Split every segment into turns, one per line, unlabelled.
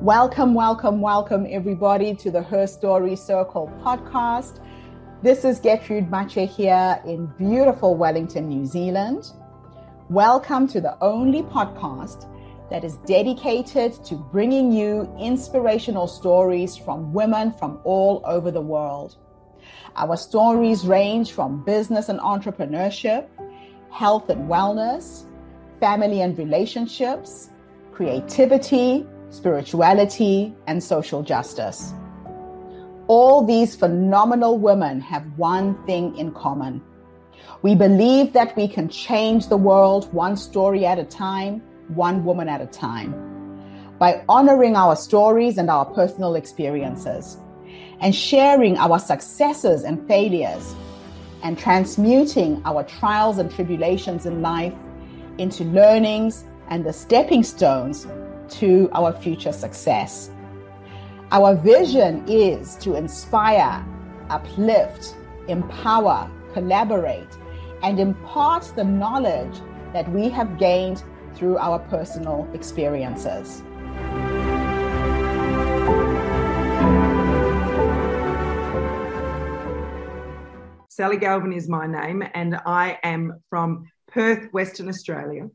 Welcome, welcome, welcome everybody to the Her Story Circle podcast. This is Gertrude Mache here in beautiful Wellington, New Zealand. Welcome to the only podcast that is dedicated to bringing you inspirational stories from women from all over the world. Our stories range from business and entrepreneurship, health and wellness, family and relationships, creativity, spirituality, and social justice. All these phenomenal women have one thing in common. We believe that we can change the world one story at a time, one woman at a time, by honoring our stories and our personal experiences, and sharing our successes and failures, and transmuting our trials and tribulations in life into learnings and the stepping stones to our future success. Our vision is to inspire, uplift, empower, collaborate, and impart the knowledge that we have gained through our personal experiences.
Sally Galvin is my name, and I am from Perth, Western Australia.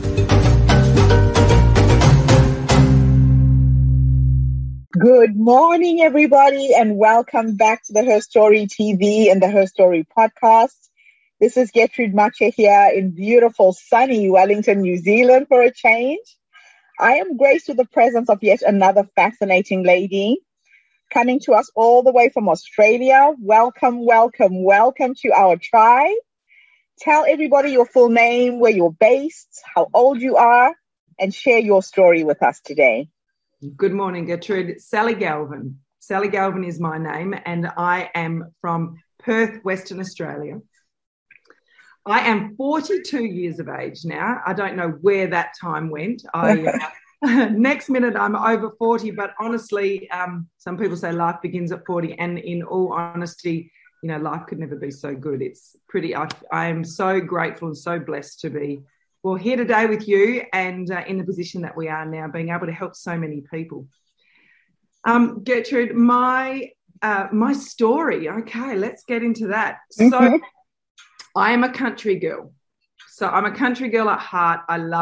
Good morning, everybody, and welcome back to the Her Story TV and the Her Story podcast. This is Gertrude Mache here in beautiful, sunny Wellington, New Zealand for a change. I am graced with the presence of yet another fascinating lady coming to us all the way from Australia. Welcome, welcome, welcome to our tribe. Tell everybody your full name, where you're based, how old you are, and share your story with us today.
Good morning, Gertrude. Sally Galvin. Sally Galvin is my name, and I am from Perth, Western Australia. I am 42 years of age now. I don't know where that time went. Next minute, I'm over 40, but honestly, some people say life begins at 40, and in all honesty, you know, life could never be so good. It's pretty, I am so grateful and so blessed to be here today with you and in the position that we are now, being able to help so many people. Gertrude, my story. Okay, let's get into that. So I am a country girl. So I'm a country girl at heart.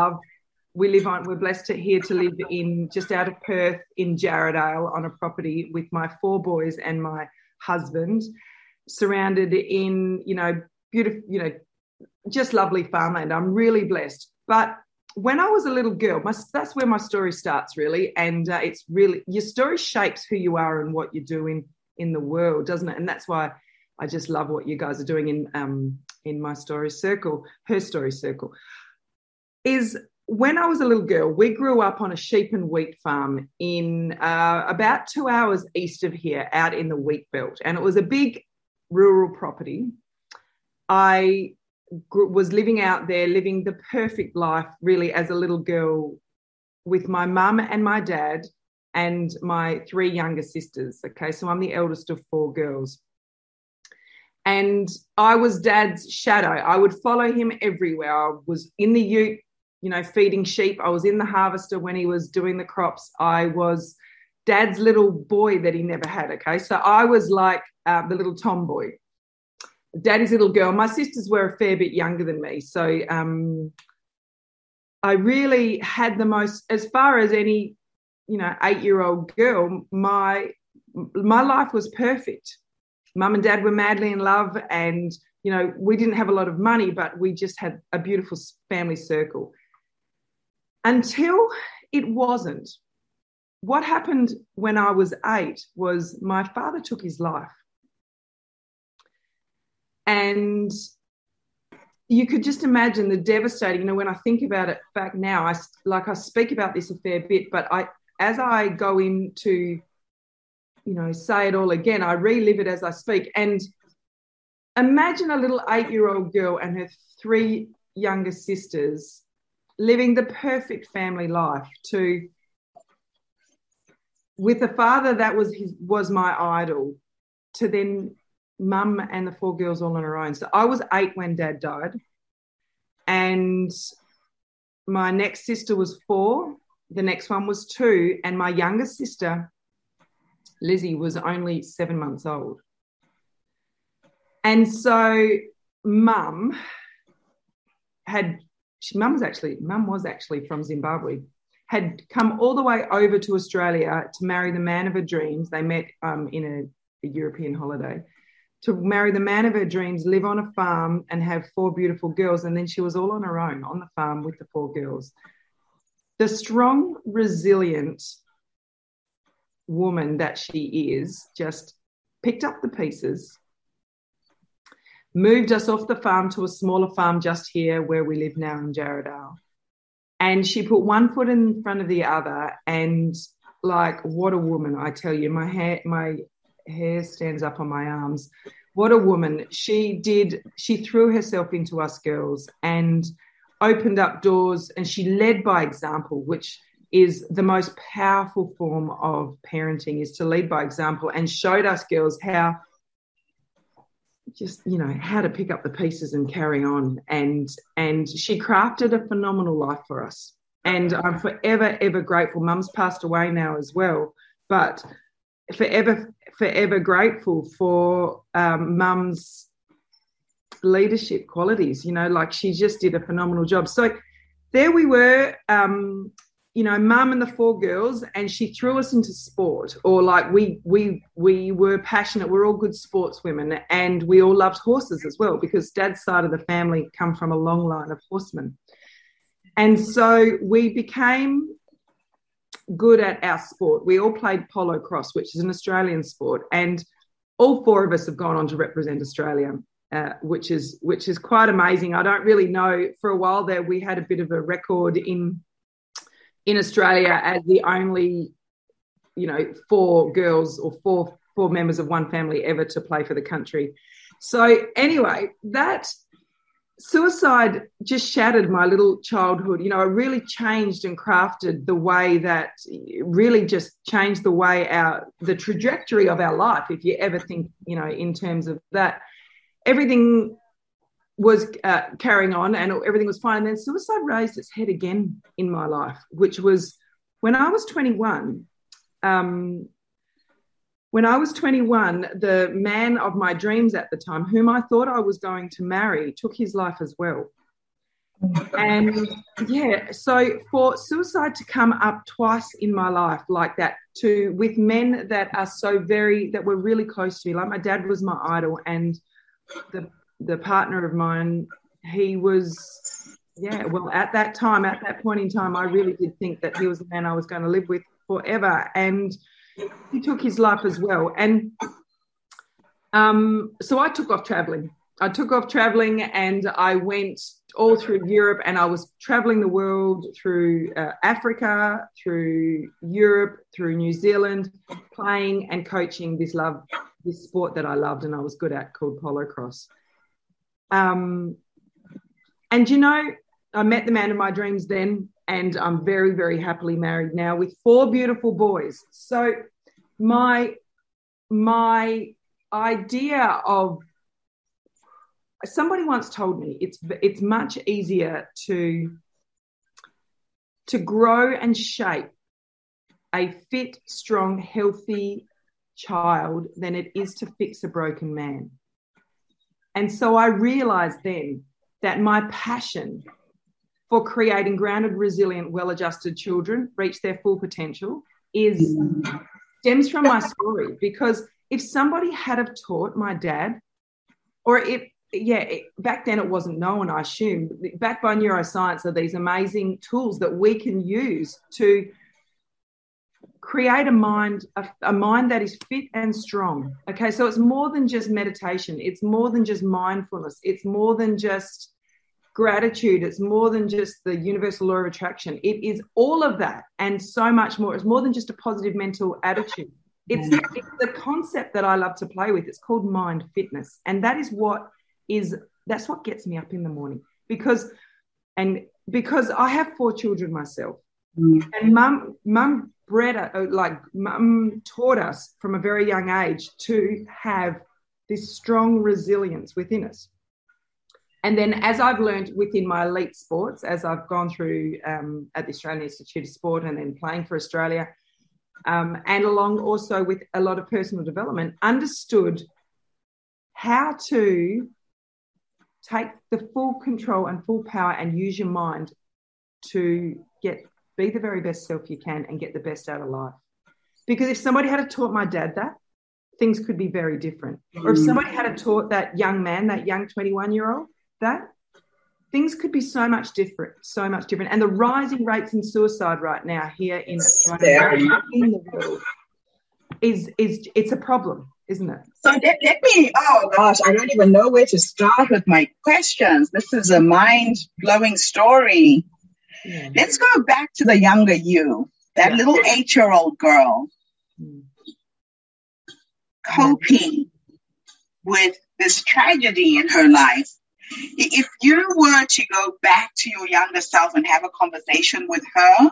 We're blessed here to live in just out of Perth in Jarrahdale on a property with my 4 boys and my husband, surrounded in, beautiful, just lovely farmland. I'm really blessed. But when I was a little girl, that's where my story starts, really. And it's really, your story shapes who you are and what you do in the world, doesn't it? And that's why I just love what you guys are doing in my story circle, Her Story Circle. Is when I was a little girl, we grew up on a sheep and wheat farm in about 2 hours east of here, out in the wheat belt. And it was a big rural property. I was living out there, living the perfect life, really, as a little girl with my mum and my dad and my 3 younger sisters. Okay, so I'm the eldest of 4 girls. And I was Dad's shadow. I would follow him everywhere. I was in the ute, feeding sheep. I was in the harvester when he was doing the crops. I was Dad's little boy that he never had, okay? So I was like the little tomboy. Daddy's little girl. My sisters were a fair bit younger than me. So I really had the most, as far as any, 8-year-old girl, my life was perfect. Mum and Dad were madly in love, and, we didn't have a lot of money, but we just had a beautiful family circle. Until it wasn't. What happened when I was 8 was my father took his life. And you could just imagine the devastating, when I think about it back now, I speak about this a fair bit, but as I go into, say it all again, I relive it as I speak. And imagine a little 8-year-old girl and her 3 younger sisters living the perfect family life with a father that was my idol, to then Mum and the 4 girls all on her own. So I was 8 when Dad died, and my next sister was 4, the next one was 2, and my youngest sister, Lizzie, was only 7 months old. And so mum was actually from Zimbabwe, had come all the way over to Australia to marry the man of her dreams. They met in a European holiday, to marry the man of her dreams, live on a farm and have 4 beautiful girls. And then she was all on her own on the farm with the 4 girls. The strong, resilient woman that she is just picked up the pieces, moved us off the farm to a smaller farm just here where we live now in Jarrahdale. And she put one foot in front of the other, and like, what a woman, I tell you. My hair stands up on my arms. What a woman. She threw herself into us girls and opened up doors, and she led by example, which is the most powerful form of parenting, is to lead by example, and showed us girls how to pick up the pieces and carry on. And she crafted a phenomenal life for us. And I'm forever, ever grateful. Mum's passed away now as well, but forever grateful for Mum's leadership qualities. Like, she just did a phenomenal job. So there we were, Mum and the 4 girls, and she threw us into sport, or like we were passionate. We're all good sportswomen, and we all loved horses as well, because Dad's side of the family come from a long line of horsemen. And so we became good at our sport. We all played polo cross, which is an Australian sport, and all 4 of us have gone on to represent Australia, which is quite amazing. I don't really know. For a while there, we had a bit of a record in Australia as the only, 4 girls or four members of one family ever to play for the country. So anyway, that suicide just shattered my little childhood. It really changed and crafted the way that, really just changed the trajectory of our life. If you ever think, in terms of that, everything was carrying on and everything was fine. And then suicide raised its head again in my life, which was when I was 21. When I was 21, the man of my dreams at the time, whom I thought I was going to marry, took his life as well. And so for suicide to come up twice in my life like that, with men that are that were really close to me, like my dad was my idol, and the partner of mine, he was, at that point in time, I really did think that he was the man I was going to live with forever. And he took his life as well. And so I took off traveling. And I went all through Europe, and I was traveling the world through Africa, through Europe, through New Zealand, playing and coaching this sport that I loved and I was good at, called polo cross. And, I met the man of my dreams then, and I'm very, very happily married now with 4 beautiful boys. So my idea of, somebody once told me it's much easier to grow and shape a fit, strong, healthy child than it is to fix a broken man. And so I realized then that my passion for creating grounded, resilient, well-adjusted children reach their full potential stems from my story. Because if somebody had have taught my dad, or back then it wasn't known, I assume, backed by neuroscience are these amazing tools that we can use to create a mind that is fit and strong. Okay, so it's more than just meditation. It's more than just mindfulness. It's more than just gratitude. It's more than just the universal law of attraction. It is all of that and so much more. It's more than just a positive mental attitude. It's the concept that I love to play with. It's called mind fitness. And that's what gets me up in the morning, because I have 4 children myself. And mum taught us from a very young age to have this strong resilience within us. And then as I've learned within my elite sports, as I've gone through at the Australian Institute of Sport and then playing for Australia, and along also with a lot of personal development, understood how to take the full control and full power and use your mind to be the very best self you can and get the best out of life. Because if somebody had taught my dad that, things could be very different. Or if somebody had taught that young man, that young 21-year-old, that things could be so much different. And the rising rates in suicide right now here in Australia, in the world, it's a problem, isn't it?
So let me, oh gosh, I don't even know where to start with my questions. This is a mind-blowing story. Yeah. Let's go back to the younger you, that little 8-year-old girl coping with this tragedy in her life. If you were to go back to your younger self and have a conversation with her,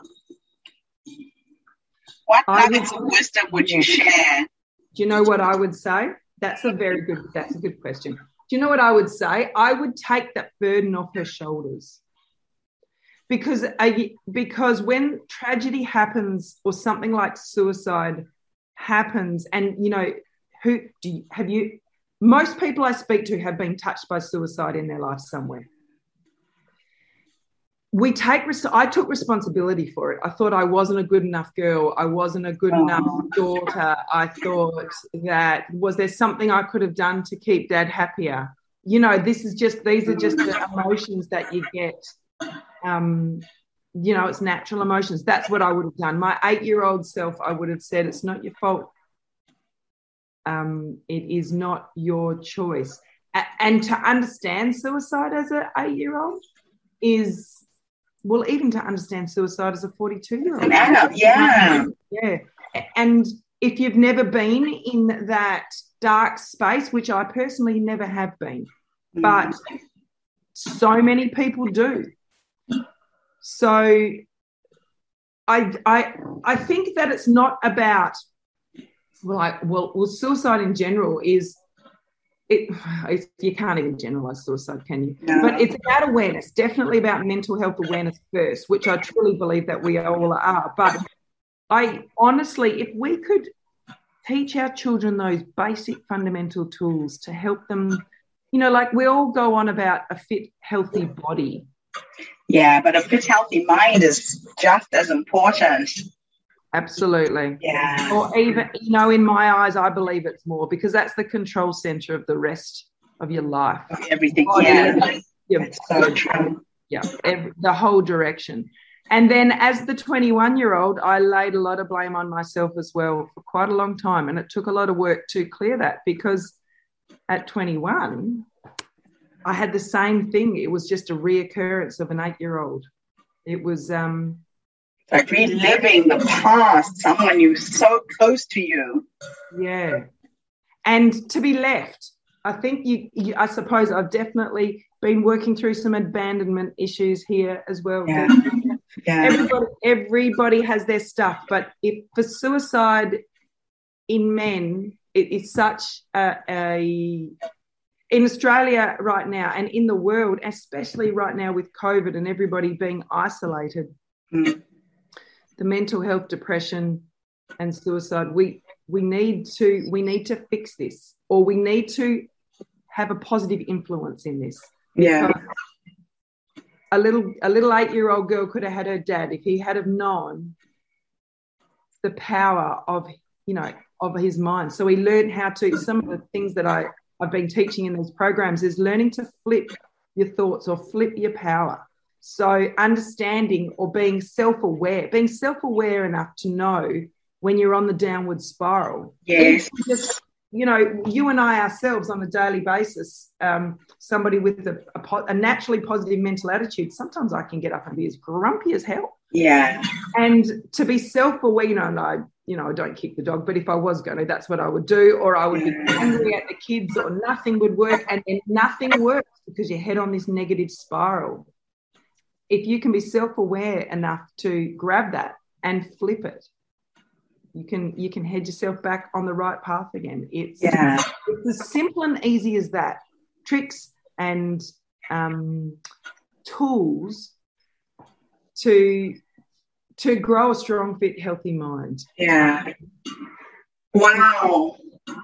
what nuggets of wisdom would you share?
Do you know what I would say? That's a good question. Do you know what I would say? I would take that burden off her shoulders. Because when tragedy happens or something like suicide happens, and most people I speak to have been touched by suicide in their life somewhere. I took responsibility for it. I thought I wasn't a good enough girl. I wasn't a good enough daughter. I thought that, was there something I could have done to keep Dad happier? These are just the emotions that you get. It's natural emotions. That's what I would have done. My 8-year-old self, I would have said, it's not your fault. It is not your choice. And to understand suicide as an 8-year-old is, well, even to understand suicide as a 42-year-old.
Yeah.
Yeah. And if you've never been in that dark space, which I personally never have been, but so many people do. So I think that it's not about, suicide in general is, you can't even generalize suicide, can you? No. But it's about awareness, definitely about mental health awareness first, which I truly believe that we all are. But I honestly, if we could teach our children those basic fundamental tools to help them, like we all go on about a fit, healthy body.
Yeah, but a fit, healthy mind is just as important.
Absolutely.
Yeah.
Or even, in my eyes, I believe it's more, because that's the control center of the rest of your life.
Everything. So true.
Yeah, the whole direction. And then as the 21-year-old, I laid a lot of blame on myself as well for quite a long time. And it took a lot of work to clear that, because at 21, I had the same thing. It was just a reoccurrence of an 8-year-old. It was...
like reliving the past, someone you so close to you.
Yeah. And to be left, I think I suppose I've definitely been working through some abandonment issues here as well.
Yeah.
Everybody has their stuff, but for suicide in men, it is such in Australia right now and in the world, especially right now with COVID and everybody being isolated, the mental health, depression and suicide, we need to fix this, or we need to have a positive influence in this.
Yeah.
A little 8-year-old girl could have had her dad, if he had have known the power of his mind. So he learned how to, some of the things that I've been teaching in these programs is learning to flip your thoughts or flip your power. So understanding or being self-aware enough to know when you're on the downward spiral.
Yes.
Just, you and I ourselves on a daily basis, somebody with a naturally positive mental attitude, sometimes I can get up and be as grumpy as hell.
Yeah.
And to be self-aware, I don't kick the dog, but if I was going to, that's what I would do. Or I would be angry at the kids, or nothing would work. And then nothing works because you head on this negative spiral. If you can be self-aware enough to grab that and flip it, you can head yourself back on the right path again. It's as simple and easy as that. Tricks and tools to grow a strong, fit, healthy mind.
Yeah. Wow.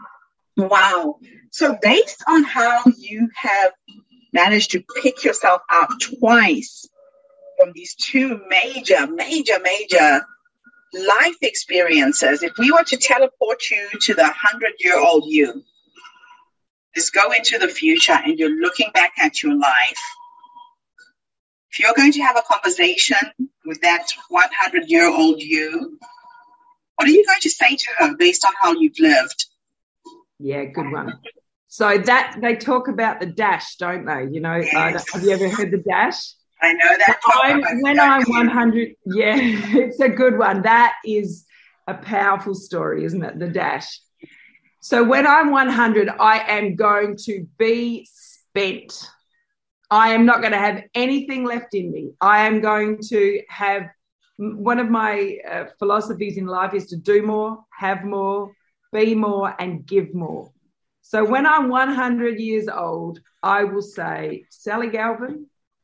So based on how you have managed to pick yourself up twice from these two major life experiences, if we were to teleport you to the 100-year-old you, just go into the future and you're looking back at your life, if you're going to have a conversation with that 100-year-old you, what are you going to say to her based on how you've lived?
Yeah, good one. So that they talk about the dash, don't they? You know,
Yes.
Have you ever heard the dash?
I know that.
When I'm 100, yeah, it's a good one. That is a powerful story, isn't it? The dash. So when I'm 100, I am going to be spent. I am not going to have anything left in me. I am going to have, one of my philosophies in life is to do more, have more, be more, and give more. So when I'm 100 years old, I will say, Sally Galvin,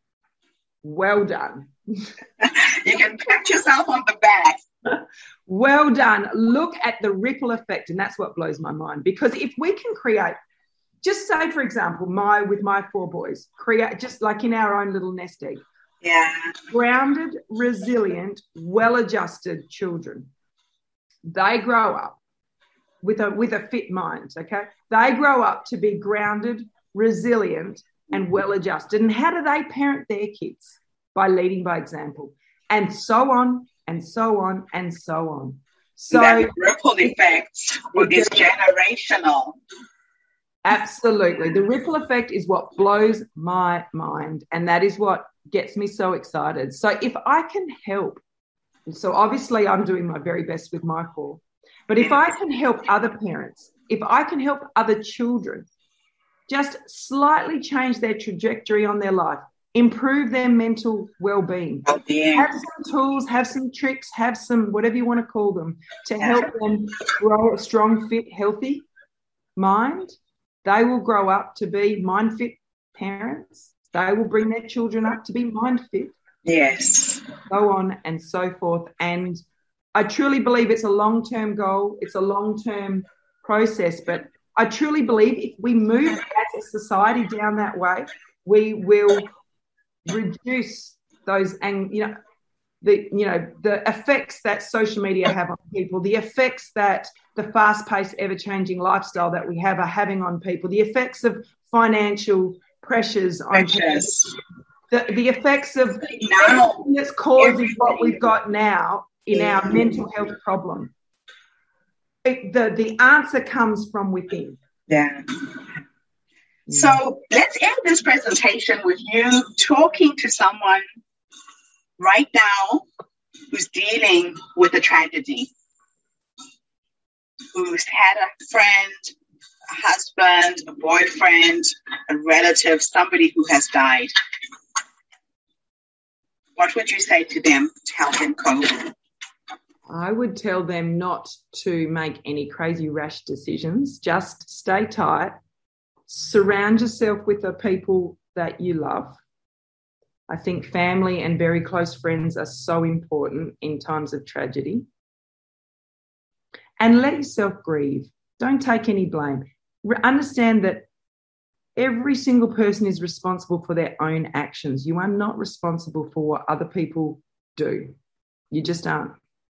well done.
You can pat yourself on the back.
Well done. Look at the ripple effect, and that's what blows my mind. Because if we can create, just say, for example, with my 4 boys, create just like in our own little nest egg.
Yeah.
Grounded, resilient, well-adjusted children. They grow up with a fit mind, okay? They grow up to be grounded, resilient, and well-adjusted. And how do they parent their kids? By leading by example. And so on, and so on, and so on. So
that ripple effect is generational.
Absolutely. The ripple effect is what blows my mind, and that is what gets me so excited. So if I can help, so obviously I'm doing my very best with my 4, but if I can help other parents, if I can help other children just slightly change their trajectory on their life, improve their mental well-being, have some tools, have some tricks, have some whatever you want to call them to help them grow a strong, fit, healthy mind, they will grow up to be mind-fit parents. They will bring their children up to be mind-fit.
Yes.
So on and so forth. And I truly believe it's a long-term goal. It's a long-term process. But I truly believe if we move as a society down that way, we will reduce those, and the effects that social media have on people, the effects that the fast-paced, ever-changing lifestyle that we have are having on people, the effects of financial pressures on people, the effects of everything that's causing what we've got now in our mental health problem. The answer comes from within.
Yeah. So let's end this presentation with you talking to someone right now who's dealing with a tragedy, who's had a friend, a husband, a boyfriend, a relative, somebody who has died. What would you say to them to help them cope?
I would tell them not to make any crazy rash decisions. Just stay tight. Surround yourself with the people that you love. I think family and very close friends are so important in times of tragedy. And let yourself grieve. Don't take any blame. Understand that every single person is responsible for their own actions. You are not responsible for what other people do. You just aren't.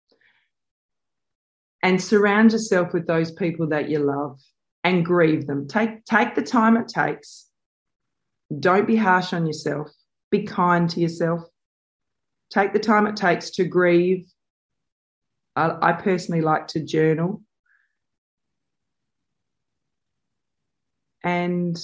And surround yourself with those people that you love and grieve them. Take the time it takes. Don't be harsh on yourself. Be kind to yourself. Take the time it takes to grieve. I personally like to journal. And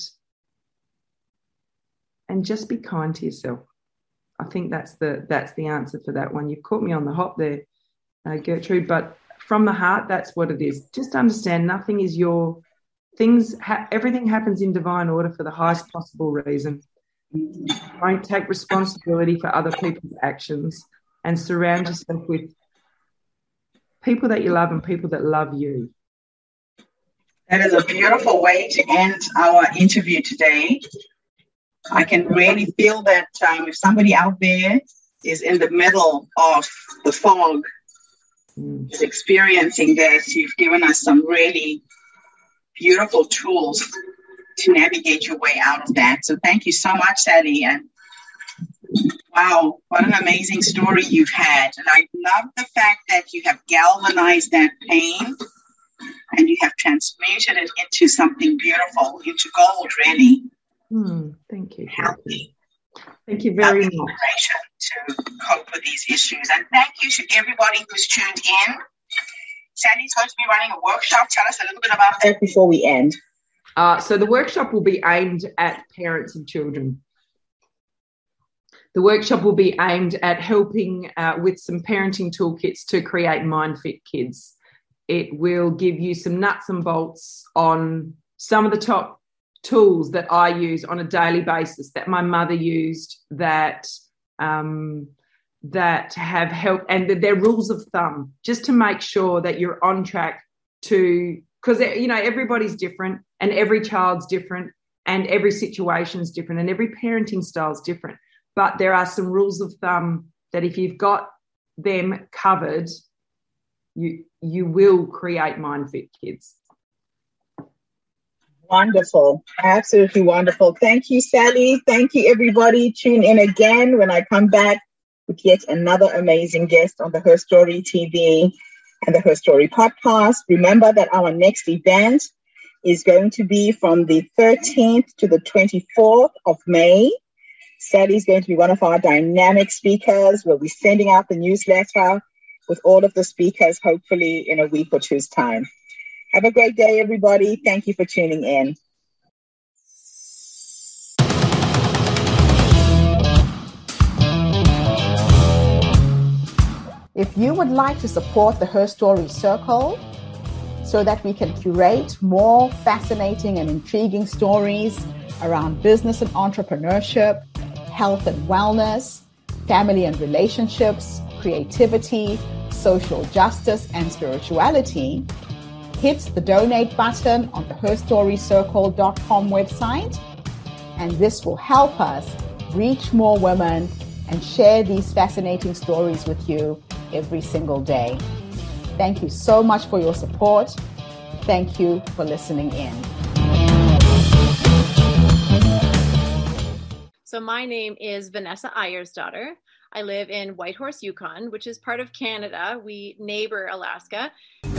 just be kind to yourself. I think that's the answer for that one. You've caught me on the hop there, Gertrude, but from the heart, that's what it is. Just understand nothing is your things. Everything happens in divine order for the highest possible reason. Don't take responsibility for other people's actions, and surround yourself with people that you love and people that love you.
That is a beautiful way to end our interview today. I can really feel that if somebody out there is in the middle of the fog, is experiencing this, you've given us some really beautiful tools to navigate your way out of that. So thank you so much, Sally. And wow, what an amazing story you've had. And I love the fact that you have galvanized that pain and you have transmuted it into something beautiful, into gold, really.
Thank you.
Healthy.
Thank you very much.
To cope with these issues. And thank you to everybody who's tuned in. Sally's going to be running a workshop. Tell us a little bit about that before we end.
So the workshop will be aimed at parents and children. The workshop will be aimed at helping with some parenting toolkits to create mind-fit kids. It will give you some nuts and bolts on some of the top tools that I use on a daily basis, that my mother used, that have helped, and they're rules of thumb, just to make sure that you're on track to, because, everybody's different and every child's different and every situation's different and every parenting style's different. But there are some rules of thumb that if you've got them covered, you will create mind-fit kids.
Wonderful. Absolutely wonderful. Thank you, Sally. Thank you, everybody. Tune in again when I come back with yet another amazing guest on the Her Story TV and the Her Story podcast. Remember that our next event is going to be from the 13th to the 24th of May. Sally is going to be one of our dynamic speakers. We'll be sending out the newsletter with all of the speakers, hopefully in a week or two's time. Have a great day, everybody. Thank you for tuning in.
If you would like to support the Her Story Circle so that we can curate more fascinating and intriguing stories around business and entrepreneurship, health and wellness, family and relationships, creativity, social justice, and spirituality, hit the donate button on the herstorycircle.com website, and this will help us reach more women and share these fascinating stories with you every single day. Thank you so much for your support. Thank you for listening in.
So my name is Vanessa Eyersdottir. I live in Whitehorse, Yukon, which is part of Canada. We neighbor Alaska.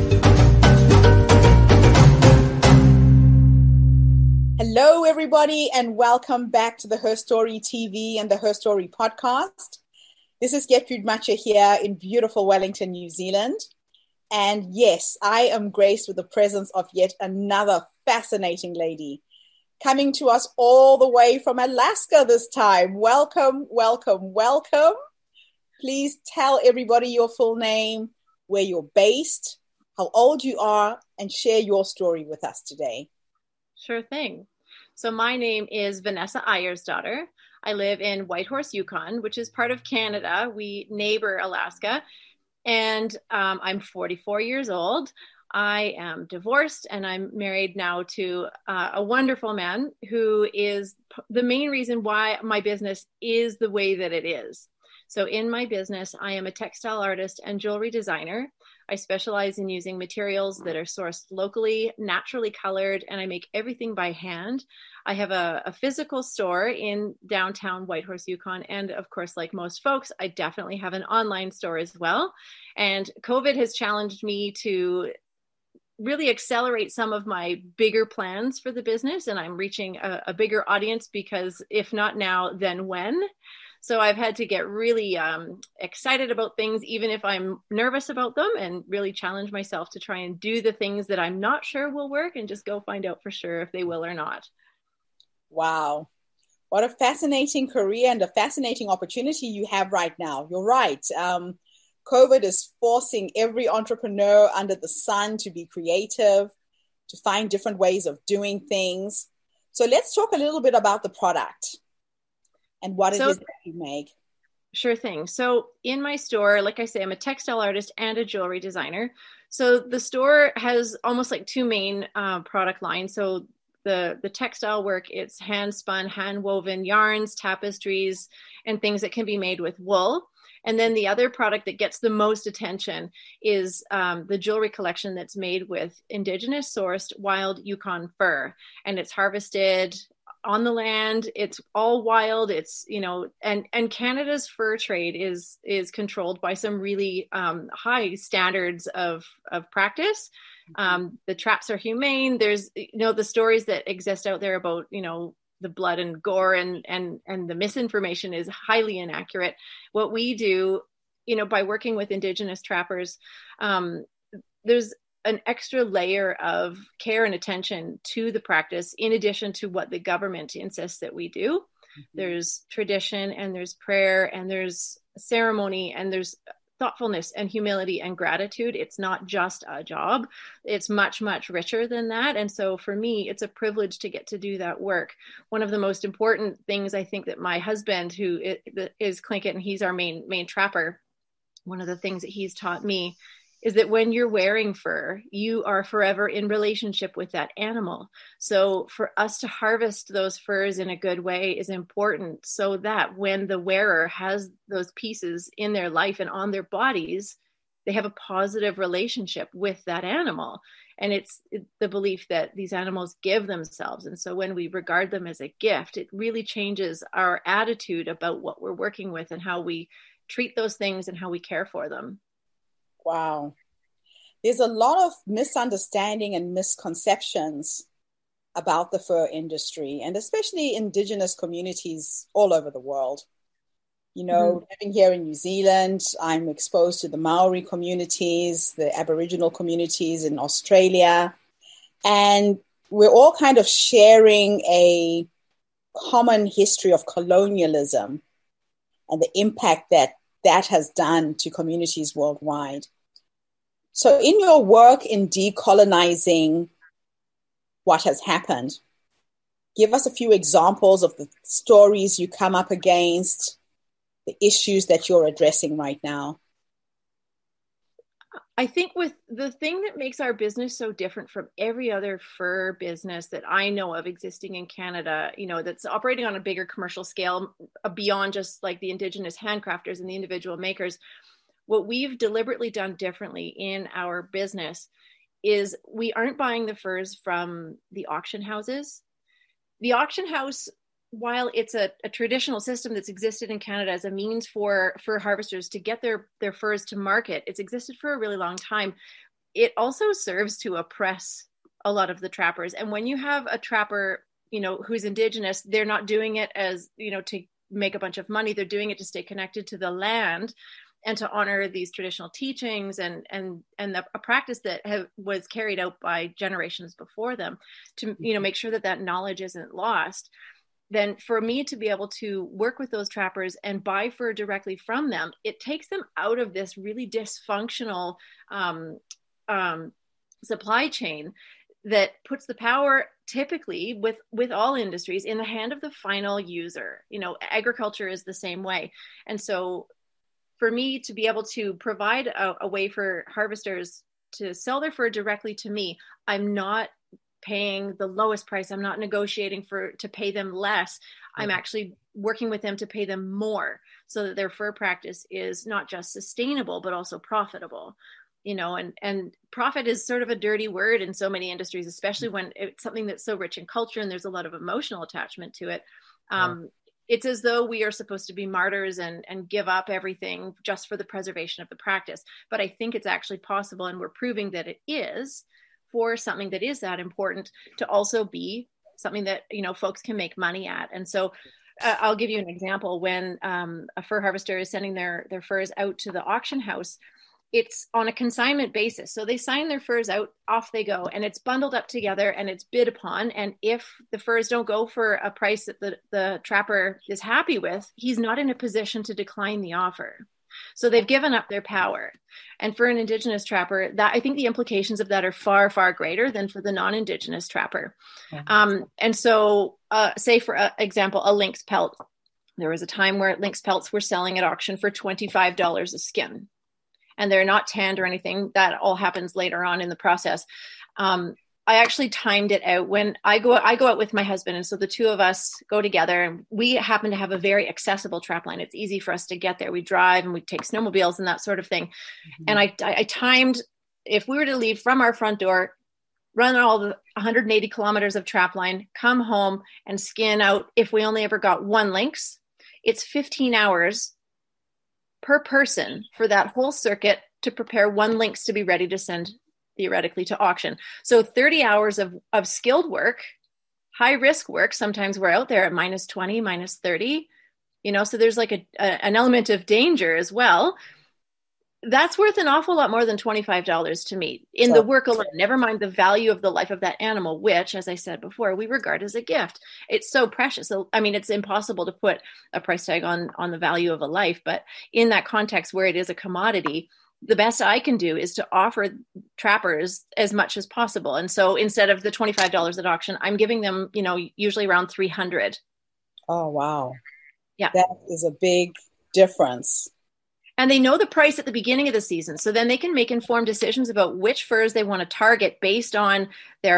Hello, everybody, and welcome back to the Her Story TV and the Her Story podcast. This is Gertrude Mache here in beautiful Wellington, New Zealand. And yes, I am graced with the presence of yet another fascinating lady coming to us all the way from Alaska this time. Welcome, welcome, welcome. Please tell everybody your full name, where you're based, how old you are, and share your story with us today.
Sure thing. So my name is Vanessa Eyersdottir. I live in Whitehorse, Yukon, which is part of Canada. We neighbor Alaska. And I'm 44 years old. I am divorced and I'm married now to a wonderful man who is the main reason why my business is the way that it is. So in my business, I am a textile artist and jewelry designer. I specialize in using materials that are sourced locally, naturally colored, and I make everything by hand. I have a physical store in downtown Whitehorse, Yukon. And of course, like most folks, I definitely have an online store as well. And COVID has challenged me to really accelerate some of my bigger plans for the business. And I'm reaching a bigger audience because if not now, then when? So I've had to get really excited about things, even if I'm nervous about them, and really challenge myself to try and do the things that I'm not sure will work and just go find out for sure if they will or not.
Wow. What a fascinating career and a fascinating opportunity you have right now. You're right. COVID is forcing every entrepreneur under the sun to be creative, to find different ways of doing things. So let's talk a little bit about the product and what it is that you make.
Sure thing. So in my store, like I say, I'm a textile artist and a jewelry designer. So the store has almost like two main product lines. So the textile work, it's hand spun, hand woven yarns, tapestries, and things that can be made with wool. And then the other product that gets the most attention is the jewelry collection that's made with indigenous sourced wild Yukon fur. And it's harvested on the land. It's all wild. It's, you know, and Canada's fur trade is controlled by some really high standards of practice. The traps are humane. There's, you know, the stories that exist out there about, you know, the blood and gore and the misinformation is highly inaccurate. What we do, you know, by working with Indigenous trappers, there's an extra layer of care and attention to the practice, in addition to what the government insists that we do. There's tradition, and there's prayer, and there's ceremony, and there's thoughtfulness and humility and gratitude. It's not just a job. It's much, much richer than that. And so for me, it's a privilege to get to do that work. One of the most important things, I think, that my husband, who is Tlingit, and he's our main trapper, one of the things that he's taught me is that when you're wearing fur, you are forever in relationship with that animal. So for us to harvest those furs in a good way is important, so that when the wearer has those pieces in their life and on their bodies, they have a positive relationship with that animal. And it's the belief that these animals give themselves. And so when we regard them as a gift, it really changes our attitude about what we're working with and how we treat those things and how we care for them.
Wow. There's a lot of misunderstanding and misconceptions about the fur industry, and especially Indigenous communities all over the world. You know, living here in New Zealand, I'm exposed to the Maori communities, the Aboriginal communities in Australia, and we're all kind of sharing a common history of colonialism and the impact that has done to communities worldwide. So in your work in decolonizing what has happened, give us a few examples of the stories you come up against, the issues that you're addressing right now.
I think with the thing that makes our business so different from every other fur business that I know of existing in Canada, you know, that's operating on a bigger commercial scale beyond just like the Indigenous handcrafters and the individual makers, what we've deliberately done differently in our business is we aren't buying the furs from the auction houses. The auction house, while it's a traditional system that's existed in Canada as a means for fur harvesters to get their furs to market, it's existed for a really long time. It also serves to oppress a lot of the trappers. And when you have a trapper, you know, who's Indigenous, they're not doing it as, you know, to make a bunch of money. They're doing it to stay connected to the land and to honor these traditional teachings and a practice that was carried out by generations before them, to, you know, make sure that knowledge isn't lost. Then for me to be able to work with those trappers and buy fur directly from them, it takes them out of this really dysfunctional supply chain that puts the power typically with all industries in the hand of the final user. You know, agriculture is the same way. And so for me to be able to provide a way for harvesters to sell their fur directly to me, I'm not paying the lowest price. I'm not negotiating to pay them less. I'm actually working with them to pay them more, so that their fur practice is not just sustainable, but also profitable. You know, and profit is sort of a dirty word in so many industries, especially when it's something that's so rich in culture and there's a lot of emotional attachment to it. It's as though we are supposed to be martyrs and give up everything just for the preservation of the practice. But I think it's actually possible, and we're proving that it is, for something that is that important to also be something that, you know, folks can make money at. And so I'll give you an example. When a fur harvester is sending their furs out to the auction house, it's on a consignment basis. So they sign their furs out, off they go, and it's bundled up together and it's bid upon. And if the furs don't go for a price that the trapper is happy with, he's not in a position to decline the offer. So they've given up their power. And for an Indigenous trapper, that, I think the implications of that are far, far greater than for the non-Indigenous trapper. And so say, for example, a lynx pelt. There was a time where lynx pelts were selling at auction for $25 a skin. And they're not tanned or anything. That all happens later on in the process. A I actually timed it out. When I go out with my husband, and so the two of us go together, and we happen to have a very accessible trap line. It's easy for us to get there. We drive and we take snowmobiles and that sort of thing. Mm-hmm. And I timed, if we were to leave from our front door, run all the 180 kilometers of trap line, come home and skin out, if we only ever got one lynx, it's 15 hours per person for that whole circuit to prepare one lynx to be ready to send theoretically to auction. So 30 hours of skilled work, high risk work. Sometimes we're out there at minus 20, minus 30, so there's like an element of danger as well. That's worth an awful lot more than $25 to me in the work alone, never mind the value of the life of that animal, which, as I said before, we regard as a gift. It's so precious. So, I mean, it's impossible to put a price tag on the value of a life, but in that context where it is a commodity, the best I can do is to offer trappers as much as possible. And so instead of the $25 at auction, I'm giving them, usually around $300.
Oh, wow.
Yeah.
That is a big difference.
And they know the price at the beginning of the season. So then they can make informed decisions about which furs they want to target based on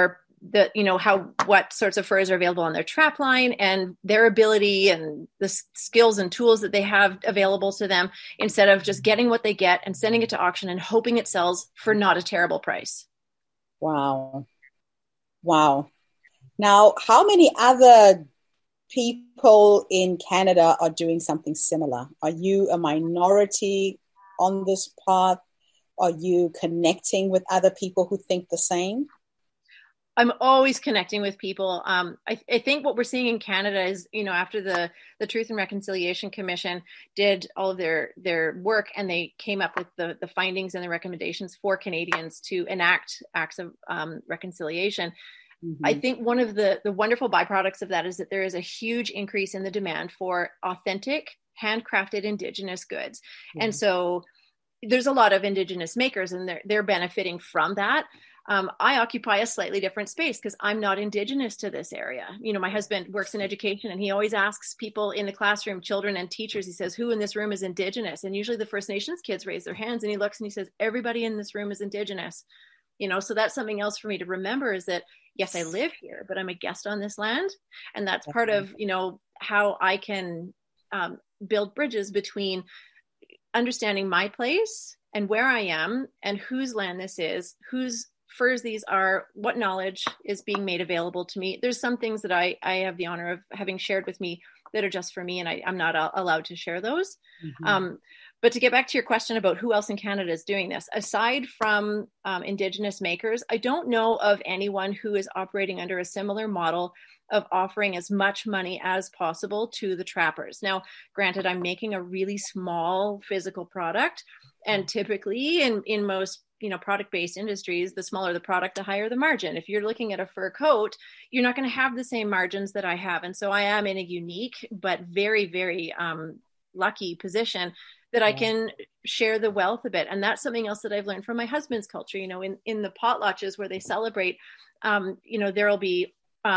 what sorts of furs are available on their trap line and their ability and the skills and tools that they have available to them, instead of just getting what they get and sending it to auction and hoping it sells for not a terrible price.
Wow. Now, how many other people in Canada are doing something similar? Are you a minority on this path? Are you connecting with other people who think the same?
I'm always connecting with people. I think what we're seeing in Canada is, after the Truth and Reconciliation Commission did all of their work, and they came up with the findings and the recommendations for Canadians to enact acts of reconciliation. Mm-hmm. I think one of the wonderful byproducts of that is that there is a huge increase in the demand for authentic, handcrafted Indigenous goods. Mm-hmm. And so there's a lot of Indigenous makers, and they're benefiting from that. I occupy a slightly different space because I'm not Indigenous to this area. My husband works in education, and he always asks people in the classroom, children and teachers, he says, who in this room is Indigenous? And usually the First Nations kids raise their hands, and he looks and he says, everybody in this room is Indigenous. So that's something else for me to remember, is that, yes, I live here, but I'm a guest on this land. And that's part of, how I can build bridges between understanding my place and where I am and whose land this is, whose furs these are, what knowledge is being made available to me. There's some things that I have the honor of having shared with me that are just for me, and I'm not allowed to share those. Mm-hmm. But to get back to your question about who else in Canada is doing this, aside from Indigenous makers, I don't know of anyone who is operating under a similar model of offering as much money as possible to the trappers. Now, granted, I'm making a really small physical product, and typically in most product-based industries, the smaller the product, the higher the margin. If you're looking at a fur coat, you're not going to have the same margins that I have. And so I am in a unique but very, very lucky position that I can share the wealth a bit. And that's something else that I've learned from my husband's culture. In the potlatches where they celebrate, there'll be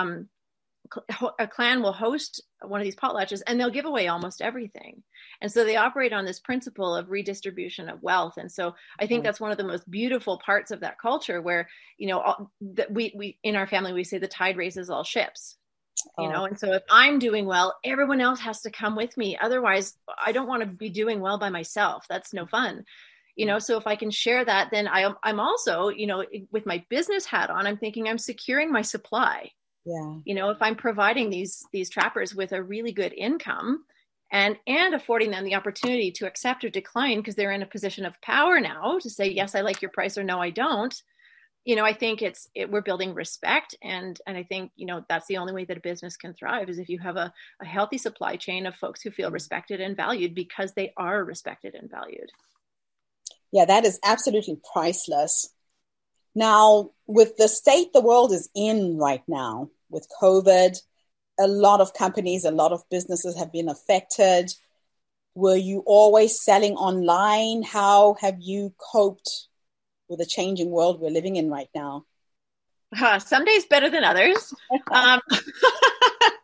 a clan will host one of these potlatches, and they'll give away almost everything. And so they operate on this principle of redistribution of wealth. And so I think that's one of the most beautiful parts of that culture, where, we in our family, we say the tide raises all ships. And so if I'm doing well, everyone else has to come with me. Otherwise, I don't want to be doing well by myself. That's no fun. So if I can share that, then I'm also, with my business hat on, I'm thinking I'm securing my supply.
Yeah.
If I'm providing these trappers with a really good income and affording them the opportunity to accept or decline, because they're in a position of power now to say, yes, I like your price, or no, I don't. I think we're building respect. And I think, that's the only way that a business can thrive, is if you have a healthy supply chain of folks who feel respected and valued because they are respected and valued.
Yeah, that is absolutely priceless. Now, with the state the world is in right now, with COVID, a lot of companies, a lot of businesses have been affected. Were you always selling online? How have you coped with the changing world we're living in right now?
Some days better than others. That's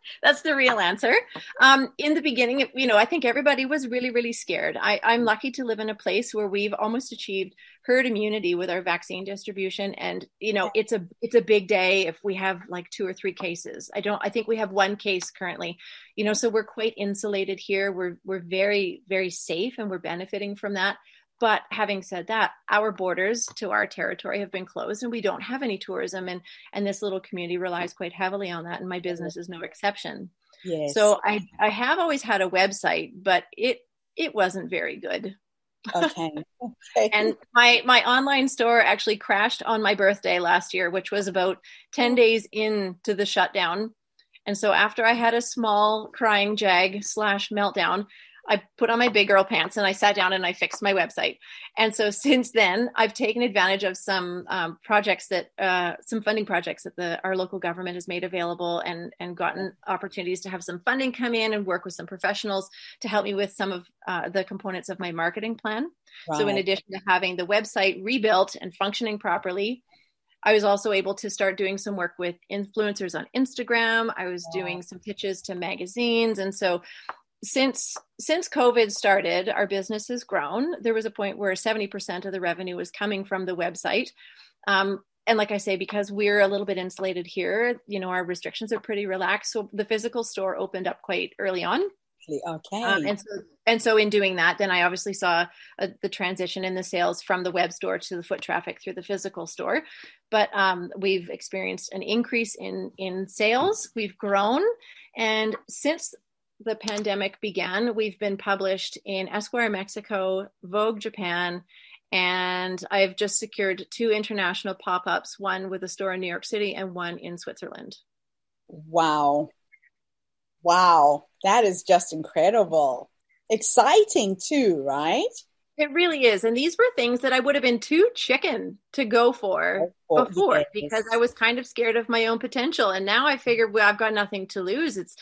the real answer. In the beginning, I think everybody was really, really scared. I'm lucky to live in a place where we've almost achieved herd immunity with our vaccine distribution. And, it's a big day if we have like 2 or 3 cases. I think we have 1 case currently, so we're quite insulated here. We're very, very safe, and we're benefiting from that. But having said that, our borders to our territory have been closed, and we don't have any tourism. And this little community relies quite heavily on that. And my business is no exception.
Yes.
So I have always had a website, but it wasn't very good.
Okay.
And my online store actually crashed on my birthday last year, which was about 10 days into the shutdown. And so after I had a small crying jag / meltdown, I put on my big girl pants and I sat down and I fixed my website. And so since then, I've taken advantage of some projects some funding projects that our local government has made available, and gotten opportunities to have some funding come in and work with some professionals to help me with some of the components of my marketing plan. Right. So in addition to having the website rebuilt and functioning properly, I was also able to start doing some work with influencers on Instagram. I was doing some pitches to magazines. And so since COVID started, our business has grown. There was a point where 70% of the revenue was coming from the website. And like I say, because we're a little bit insulated here, our restrictions are pretty relaxed. So the physical store opened up quite early on.
Okay.
And so in doing that, then I obviously saw the transition in the sales from the web store to the foot traffic through the physical store. But we've experienced an increase in sales. We've grown. And since the pandemic began, we've been published in Esquire Mexico, Vogue Japan, and I've just secured 2 international pop-ups, one with a store in New York City and one in Switzerland.
Wow. That is just incredible. Exciting too, right?
It really is. And these were things that I would have been too chicken to go for before, yes, because I was kind of scared of my own potential. And now I figured, well, I've got nothing to lose. It's,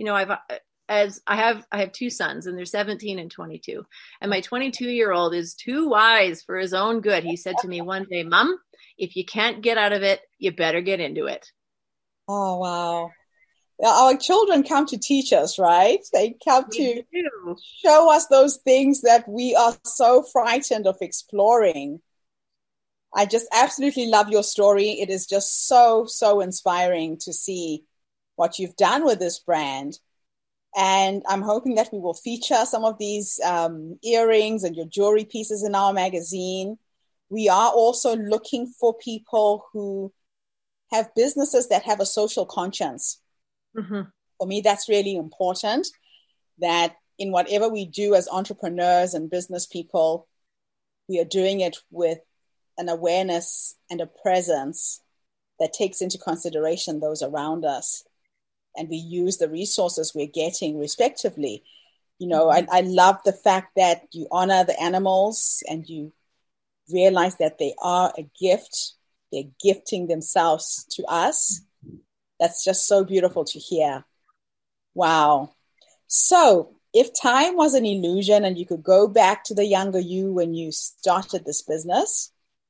I have 2 sons, and they're 17 and 22. And my 22-year-old is too wise for his own good. He said to me one day, "Mom, if you can't get out of it, you better get into it."
Oh, wow. Our children come to teach us, right? They come to show us those things that we are so frightened of exploring. I just absolutely love your story. It is just so, so inspiring to see what you've done with this brand. And I'm hoping that we will feature some of these earrings and your jewelry pieces in our magazine. We are also looking for people who have businesses that have a social conscience. Mm-hmm. For me, that's really important, that in whatever we do as entrepreneurs and business people, we are doing it with an awareness and a presence that takes into consideration those around us. And we use the resources we're getting respectively. I love the fact that you honor the animals and you realize that they are a gift. They're gifting themselves to us. That's just so beautiful to hear. Wow. So if time was an illusion and you could go back to the younger you when you started this business,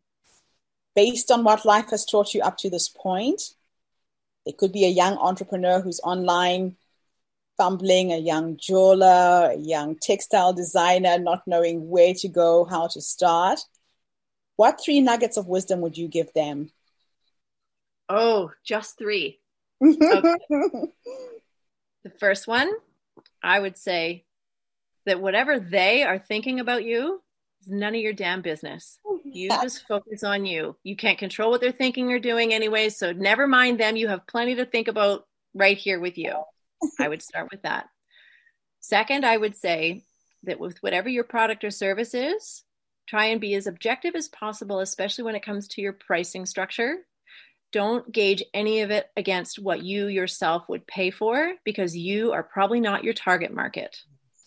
based on what life has taught you up to this point, it could be a young entrepreneur who's online fumbling, a young jeweler, a young textile designer, not knowing where to go, how to start. What 3 nuggets of wisdom would you give them?
Oh, just 3. Okay. The first one, I would say that whatever they are thinking about you is none of your damn business. You just focus on you. You can't control what they're thinking or doing anyway, so never mind them. You have plenty to think about right here with you. I would start with that. Second, I would say that with whatever your product or service is, try and be as objective as possible, especially when it comes to your pricing structure. Don't gauge any of it against what you yourself would pay for, because you are probably not your target market.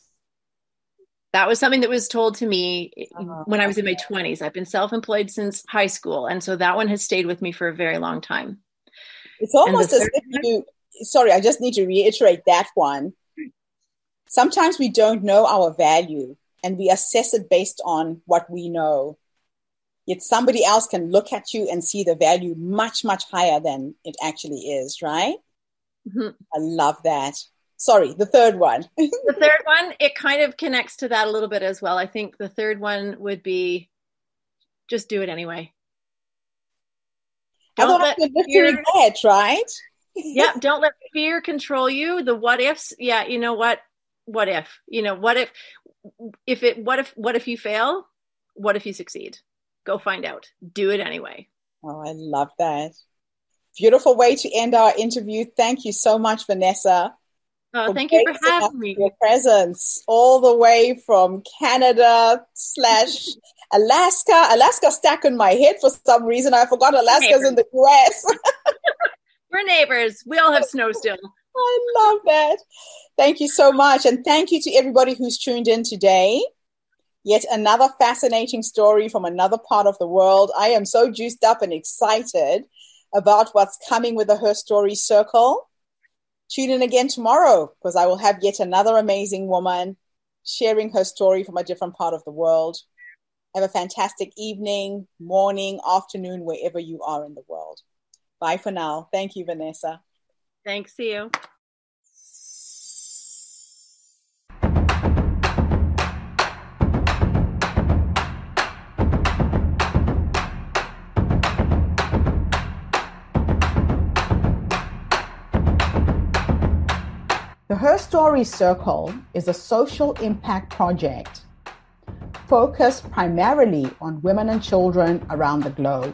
That was something that was told to me when I was in my 20s. I've been self-employed since high school. And so that one has stayed with me for a very long time.
It's almost as if I just need to reiterate that one. Sometimes we don't know our value and we assess it based on what we know. Yet somebody else can look at you and see the value much, much higher than it actually is, right? Mm-hmm. I love that. Sorry, the third one.
The third one, it kind of connects to that a little bit as well. I think the third one would be just do it anyway.
Don't let fear, right?
Yeah, don't let fear control you. The what ifs. Yeah, you know what? What if? You know, what if you fail? What if you succeed? Go find out. Do it anyway.
Oh, I love that. Beautiful way to end our interview. Thank you so much, Vanessa.
Oh, thank you for having me.
Your presence all the way from Canada / Alaska. Alaska stuck in my head for some reason. I forgot Alaska's in the US.
We're neighbors. We all have snow still.
I love that. Thank you so much. And thank you to everybody who's tuned in today. Yet another fascinating story from another part of the world. I am so juiced up and excited about what's coming with the Her Story Circle. Tune in again tomorrow because I will have yet another amazing woman sharing her story from a different part of the world. Have a fantastic evening, morning, afternoon, wherever you are in the world. Bye for now. Thank you, Vanessa.
Thanks. See you.
The Her Story Circle is a social impact project focused primarily on women and children around the globe.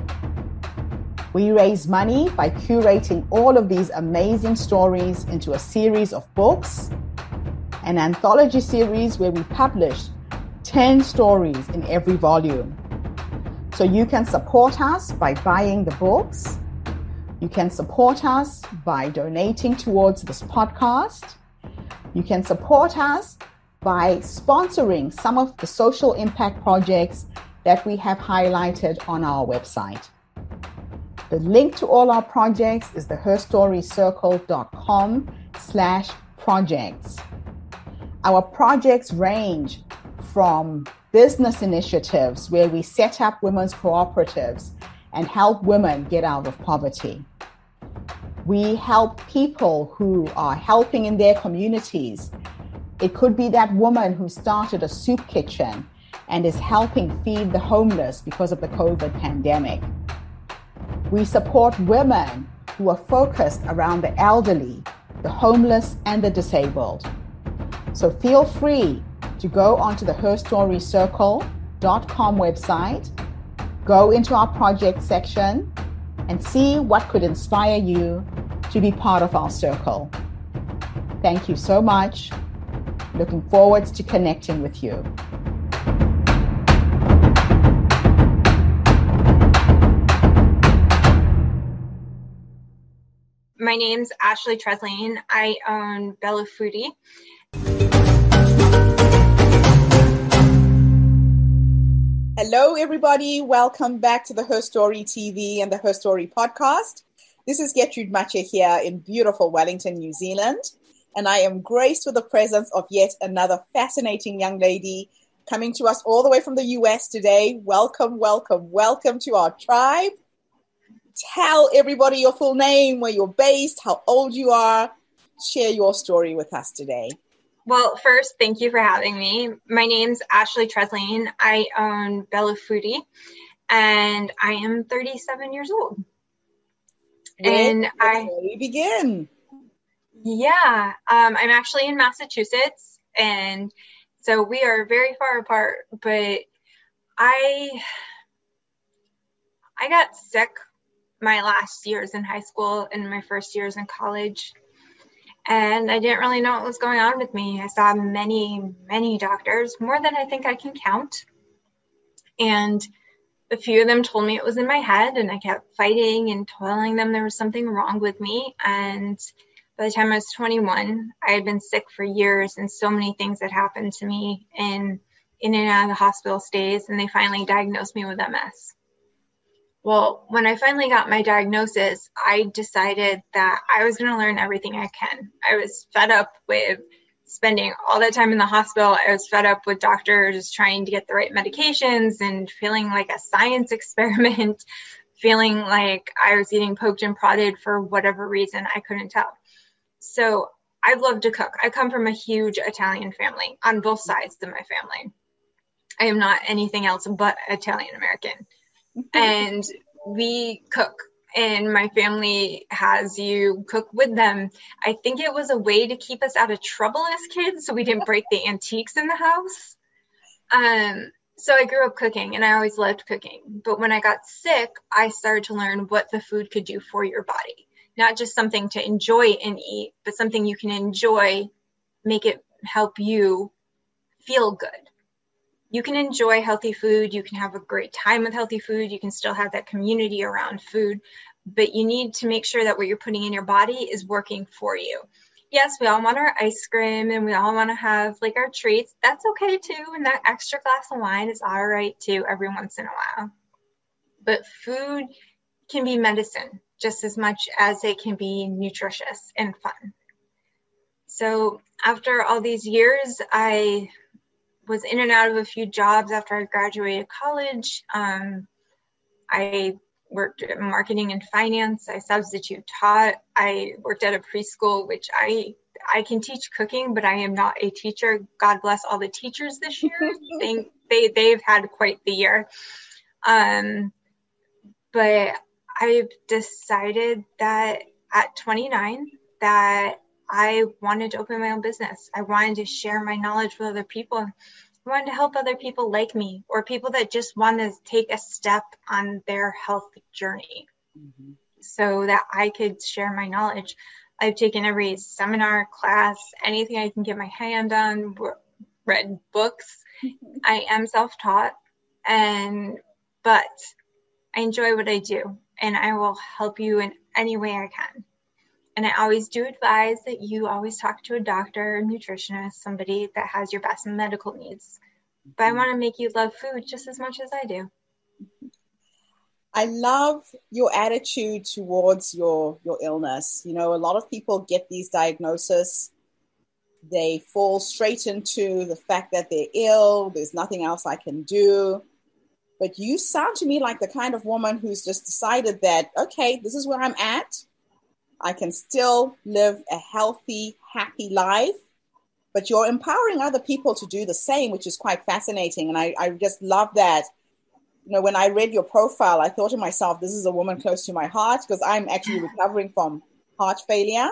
We raise money by curating all of these amazing stories into a series of books, an anthology series where we publish 10 stories in every volume. So you can support us by buying the books. You can support us by donating towards this podcast. You can support us by sponsoring some of the social impact projects that we have highlighted on our website. The link to all our projects is the herstorycircle.com/projects. Our projects range from business initiatives where we set up women's cooperatives and help women get out of poverty. We help people who are helping in their communities. It could be that woman who started a soup kitchen and is helping feed the homeless because of the COVID pandemic. We support women who are focused around the elderly, the homeless, and the disabled. So feel free to go onto the herstorycircle.com website, go into our project section, and see what could inspire you to be part of our circle. Thank you so much. Looking forward to connecting with you.
My name's Ashley Tresleen. I own Bella Foodie.
Hello, everybody. Welcome back to the Her Story TV and the Her Story podcast. This is Gertrude Mache here in beautiful Wellington, New Zealand. And I am graced with the presence of yet another fascinating young lady coming to us all the way from the US today. Welcome, welcome, welcome to our tribe. Tell everybody your full name, where you're based, how old you are. Share your story with us today.
Well, first, thank you for having me. My name's Ashley Tresleen. I own Bella Foodie, and I am 37 years old. Where we
begin?
Yeah, I'm actually in Massachusetts, and so we are very far apart. But I got sick my last years in high school and my first years in college. And I didn't really know what was going on with me. I saw many, many doctors, more than I think I can count. And a few of them told me it was in my head, and I kept fighting and telling them there was something wrong with me. And by the time I was 21, I had been sick for years, and so many things had happened to me in and out of the hospital stays, and they finally diagnosed me with MS. Well, when I finally got my diagnosis, I decided that I was going to learn everything I can. I was fed up with spending all that time in the hospital. I was fed up with doctors trying to get the right medications and feeling like a science experiment, feeling like I was getting poked and prodded for whatever reason I couldn't tell. So I love to cook. I come from a huge Italian family on both sides of my family. I am not anything else but Italian American. And we cook, and my family has you cook with them. I think it was a way to keep us out of trouble as kids, so we didn't break the antiques in the house. So I grew up cooking, and I always loved cooking. But when I got sick, I started to learn what the food could do for your body. Not just something to enjoy and eat, but something you can enjoy, make it help you feel good. You can enjoy healthy food. You can have a great time with healthy food. You can still have that community around food, but you need to make sure that what you're putting in your body is working for you. Yes, we all want our ice cream and we all want to have like our treats. That's okay too. And that extra glass of wine is all right too every once in a while. But food can be medicine just as much as it can be nutritious and fun. So after all these years, I was in and out of a few jobs after I graduated college. I worked at marketing and finance. I substitute taught. I worked at a preschool, which I can teach cooking, but I am not a teacher. God bless all the teachers this year. They've had quite the year. But I've decided that at 29 that I wanted to open my own business. I wanted to share my knowledge with other people. I wanted to help other people like me, or people that just want to take a step on their health journey, so that I could share my knowledge. I've taken every seminar, class, anything I can get my hand on, read books. I am self-taught, but I enjoy what I do, and I will help you in any way I can. And I always do advise that you always talk to a doctor, a nutritionist, somebody that has your best medical needs. But I want to make you love food just as much as I do.
I love your attitude towards your illness. You know, a lot of people get these diagnoses. They fall straight into the fact that they're ill. There's nothing else I can do. But you sound to me like the kind of woman who's just decided that, okay, this is where I'm at. I can still live a healthy, happy life, but you're empowering other people to do the same, which is quite fascinating. And I just love that. You know, when I read your profile, I thought to myself, this is a woman close to my heart, because I'm actually recovering from heart failure.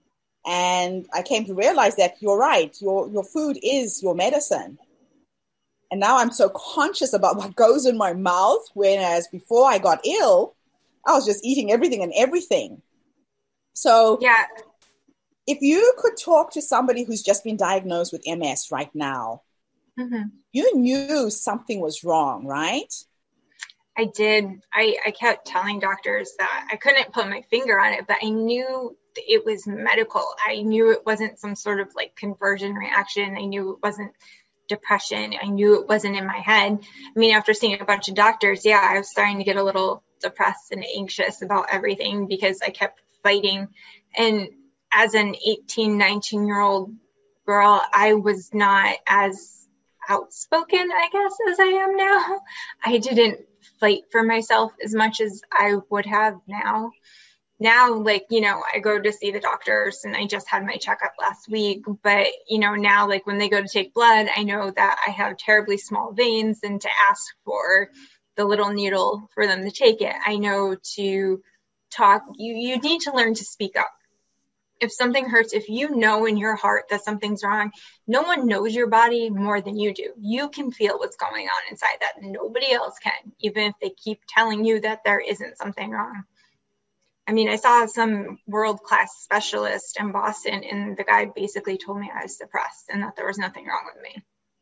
And I came to realize that you're right. Your food is your medicine. And now I'm so conscious about what goes in my mouth, whereas before I got ill, I was just eating everything and everything. So
yeah,
if you could talk to somebody who's just been diagnosed with MS right now, you knew something was wrong, right?
I did. I kept telling doctors that I couldn't put my finger on it, but I knew it was medical. I knew it wasn't some sort of like conversion reaction. I knew it wasn't depression. I knew it wasn't in my head. I mean, after seeing a bunch of doctors, yeah, I was starting to get a little depressed and anxious about everything because I kept fighting. And as an 18, 19-year-old girl, I was not as outspoken, I guess, as I am now. I didn't fight for myself as much as I would have now. Now, like, you know, I go to see the doctors, and I just had my checkup last week. But, you know, now, like, when they go to take blood, I know that I have terribly small veins, and to ask for the little needle for them to take it. I know to talk. You need to learn to speak up. If something hurts, if you know in your heart that something's wrong, no one knows your body more than you do. You can feel what's going on inside that. Nobody else can, even if they keep telling you that there isn't something wrong. I mean, I saw some world-class specialist in Boston, and the guy basically told me I was depressed and that there was nothing wrong with me.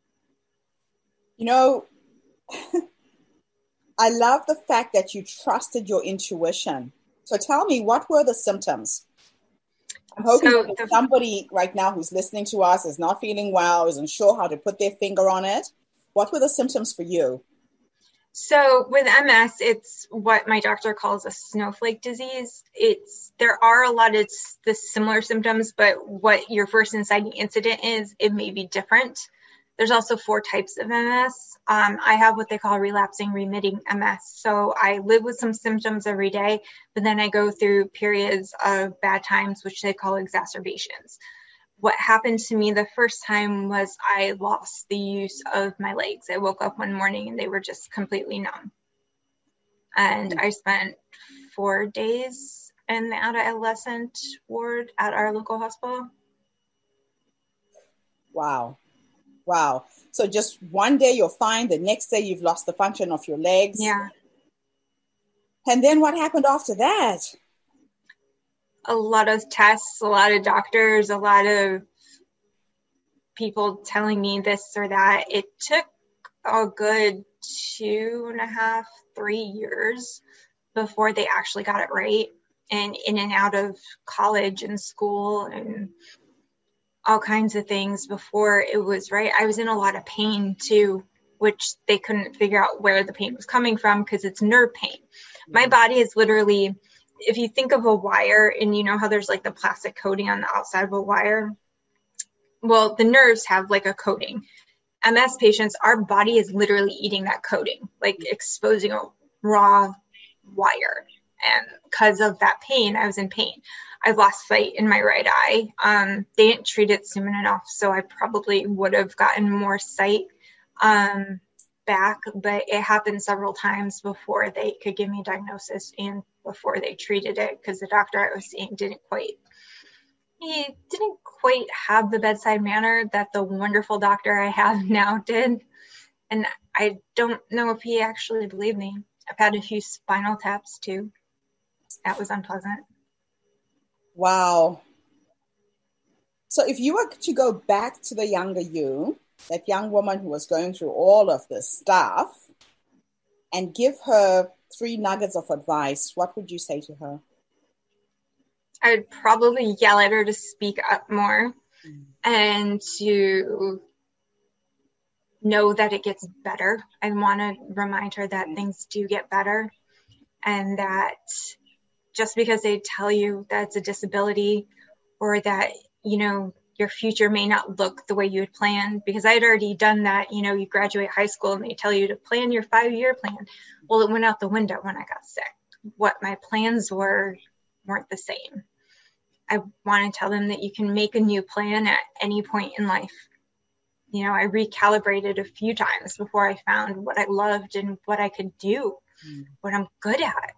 You know, I love the fact that you trusted your intuition. So tell me, what were the symptoms? I'm hoping that somebody right now who's listening to us is not feeling well, isn't sure how to put their finger on it. What were the symptoms for you?
So with MS, it's what my doctor calls a snowflake disease. There are a lot of the similar symptoms, but what your first inciting incident is, it may be different. There's also 4 types of MS. I have what they call relapsing remitting MS. So I live with some symptoms every day, but then I go through periods of bad times, which they call exacerbations. what happened to me the first time was I lost the use of my legs. I woke up one morning and they were just completely numb. And I spent 4 days in the adolescent ward at our local hospital.
Wow. So just one day you're fine. The next day you've lost the function of your legs.
Yeah.
And then what happened after that?
A lot of tests, a lot of doctors, a lot of people telling me this or that. It took a good 2.5, 3 years before they actually got it right. And in and out of college and school and all kinds of things before it was right. I was in a lot of pain too, which they couldn't figure out where the pain was coming from because it's nerve pain. My body is literally, if you think of a wire and you know how there's like the plastic coating on the outside of a wire, well, the nerves have like a coating. MS patients, our body is literally eating that coating, like exposing a raw wire. And because of that pain, I was in pain. I've lost sight in my right eye. They didn't treat it soon enough, so I probably would have gotten more sight back, but it happened several times before they could give me a diagnosis and before they treated it, because the doctor I was seeing didn't quite have the bedside manner that the wonderful doctor I have now did. And I don't know if he actually believed me. I've had a few spinal taps too. That was unpleasant.
Wow. So if you were to go back to the younger you, that young woman who was going through all of this stuff, and give her 3 nuggets of advice, what would you say to her?
I would probably yell at her to speak up more and to know that it gets better. I want to remind her that things do get better, and that just because they tell you that it's a disability or that, you know, your future may not look the way you had planned, because I had already done that. You know, you graduate high school and they tell you to plan your 5-year plan. Well, it went out the window when I got sick. What my plans weren't the same. I want to tell them that you can make a new plan at any point in life. You know, I recalibrated a few times before I found what I loved and what I could do, what I'm good at.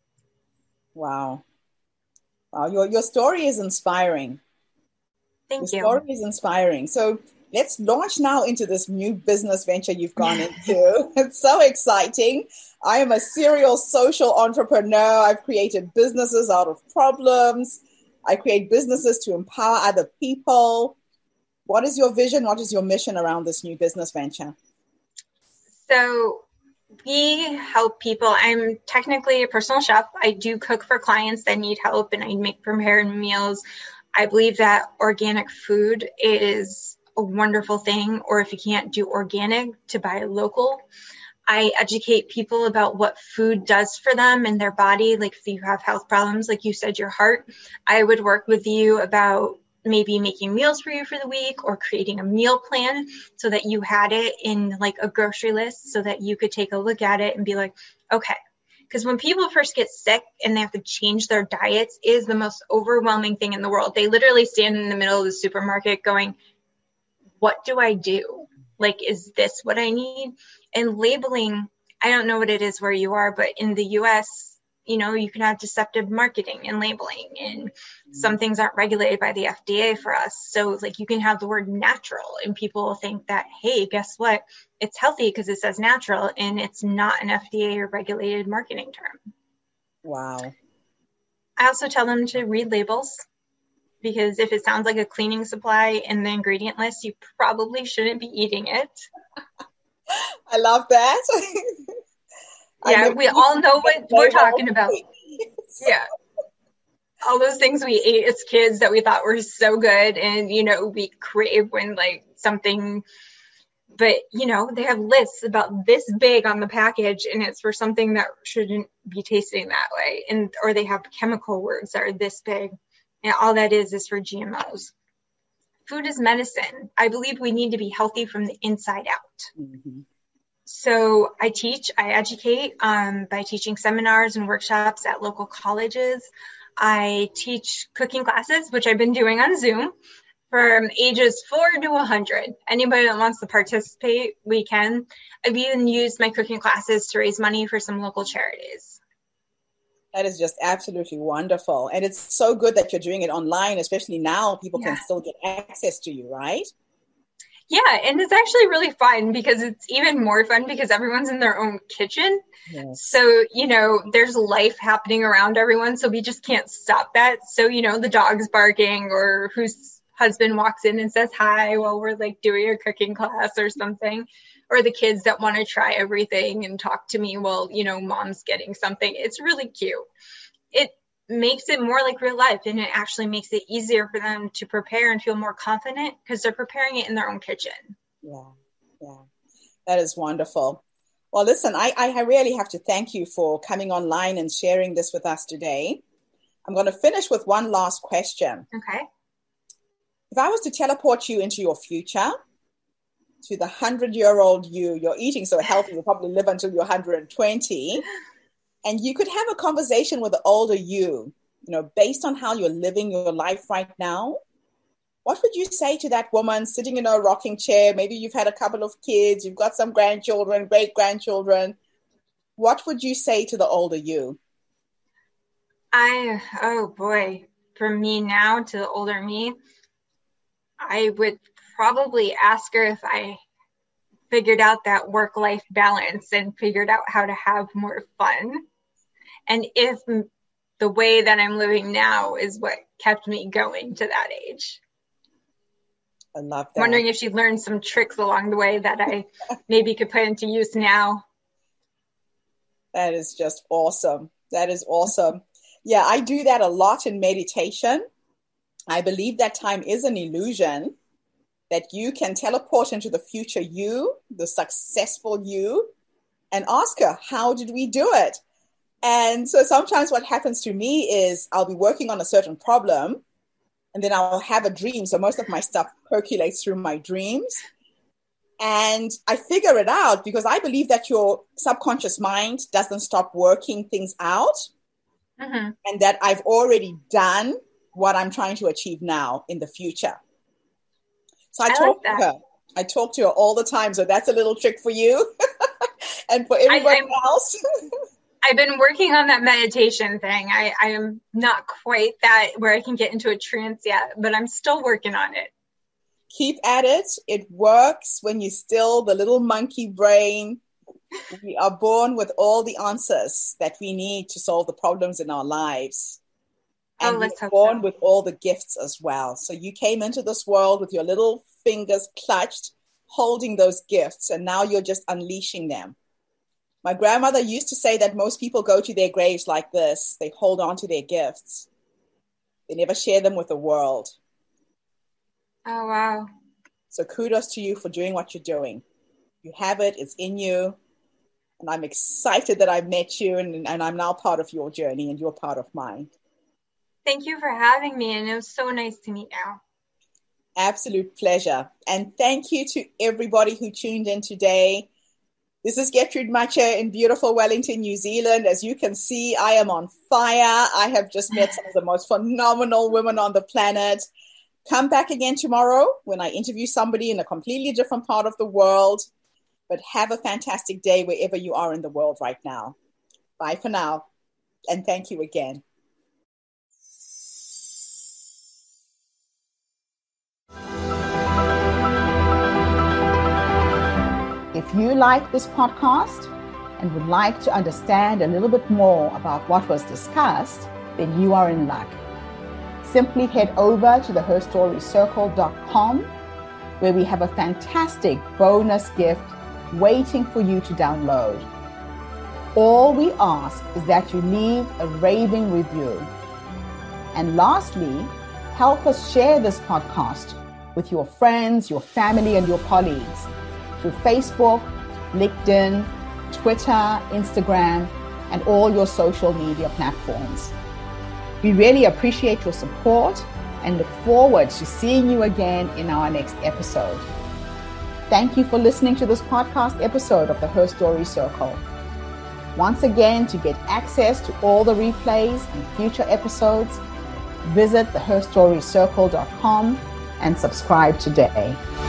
Wow.
Your story is inspiring.
Thank you.
Your story is inspiring. So let's launch now into this new business venture you've gone into. It's so exciting. I am a serial social entrepreneur. I've created businesses out of problems. I create businesses to empower other people. What is your vision? What is your mission around this new business venture?
So we help people. I'm technically a personal chef. I do cook for clients that need help, and I make prepared meals. I believe that organic food is a wonderful thing, or if you can't do organic, to buy local. I educate people about what food does for them and their body. Like if you have health problems, like you said, your heart, I would work with you about maybe making meals for you for the week, or creating a meal plan so that you had it in like a grocery list so that you could take a look at it and be like, okay. Because when people first get sick and they have to change their diets, it is the most overwhelming thing in the world. They literally stand in the middle of the supermarket going, what do I do? Like, is this what I need? And labeling, I don't know what it is where you are, but in the US, you know, you can have deceptive marketing and labeling, and some things aren't regulated by the FDA for us. So like you can have the word natural and people will think that, hey, guess what? It's healthy because it says natural, and it's not an FDA or regulated marketing term.
Wow.
I also tell them to read labels, because if it sounds like a cleaning supply in the ingredient list, you probably shouldn't be eating it.
I love that.
Yeah, we all know what we're talking about. Yeah. All those things we ate as kids that we thought were so good, and, you know, we crave when like something, but, you know, they have lists about this big on the package, and it's for something that shouldn't be tasting that way. And, or they have chemical words that are this big, and all that is for GMOs. Food is medicine. I believe we need to be healthy from the inside out. Mm-hmm. So I educate by teaching seminars and workshops at local colleges. I teach cooking classes, which I've been doing on Zoom. from ages 4 to 100. Anybody that wants to participate, we can. I've even used my cooking classes to raise money for some local charities.
That is just absolutely wonderful. And it's so good that you're doing it online, especially now people can still get access to you, right?
Yeah, and it's actually really fun because it's even more fun because everyone's in their own kitchen. Yes. So, there's life happening around everyone. So we just can't stop that. So, the dog's barking or whose husband walks in and says hi while we're like doing a cooking class or something. Or the kids that want to try everything and talk to me while, mom's getting something. It's really cute. It makes it more like real life, and it actually makes it easier for them to prepare and feel more confident because they're preparing it in their own kitchen.
Yeah. That is wonderful. Well, listen, I really have to thank you for coming online and sharing this with us today. I'm going to finish with one last question.
Okay.
If I was to teleport you into your future, to the 100-year-old you're eating so healthy, you'll probably live until you're 120, and you could have a conversation with the older you, based on how you're living your life right now, what would you say to that woman sitting in a rocking chair? Maybe you've had a couple of kids, you've got some grandchildren, great-grandchildren. What would you say to the older you?
Oh boy, from me now to the older me, I would probably ask her if I figured out that work-life balance and figured out how to have more fun. And if the way that I'm living now is what kept me going to that age.
I love that.
Wondering if she learned some tricks along the way that I maybe could put into use now.
That is just awesome. That is awesome. Yeah, I do that a lot in meditation. I believe that time is an illusion, that you can teleport into the future you, the successful you, and ask her, how did we do it? And so sometimes what happens to me is I'll be working on a certain problem and then I'll have a dream. So most of my stuff percolates through my dreams. And I figure it out because I believe that your subconscious mind doesn't stop working things out. Mm-hmm. And that I've already done what I'm trying to achieve now in the future. So I talk to her. I talk to her all the time. So that's a little trick for you and for everybody else.
I've been working on that meditation thing. I am not quite that where I can get into a trance yet, but I'm still working on it.
Keep at it. It works when you still the little monkey brain. We are born with all the answers that we need to solve the problems in our lives. And we're born with all the gifts as well. So you came into this world with your little fingers clutched, holding those gifts, and now you're just unleashing them. My grandmother used to say that most people go to their graves like this. They hold on to their gifts. They never share them with the world.
Oh, wow.
So kudos to you for doing what you're doing. You have it. It's in you. And I'm excited that I met you and I'm now part of your journey and you're part of mine.
Thank you for having me, and it was so nice to meet you.
Absolute pleasure. And thank you to everybody who tuned in today. This is Gertrude Matje in beautiful Wellington, New Zealand. As you can see, I am on fire. I have just met some of the most phenomenal women on the planet. Come back again tomorrow when I interview somebody in a completely different part of the world. But have a fantastic day wherever you are in the world right now. Bye for now. And thank you again. If you like this podcast and would like to understand a little bit more about what was discussed, then you are in luck. Simply head over to theherstorycircle.com, where we have a fantastic bonus gift waiting for you to download. All we ask is that you leave a raving review. And lastly, help us share this podcast with your friends, your family, and your colleagues through Facebook, LinkedIn, Twitter, Instagram, and all your social media platforms. We really appreciate your support and look forward to seeing you again in our next episode. Thank you for listening to this podcast episode of the Her Story Circle. Once again, to get access to all the replays and future episodes, visit theherstorycircle.com and subscribe today.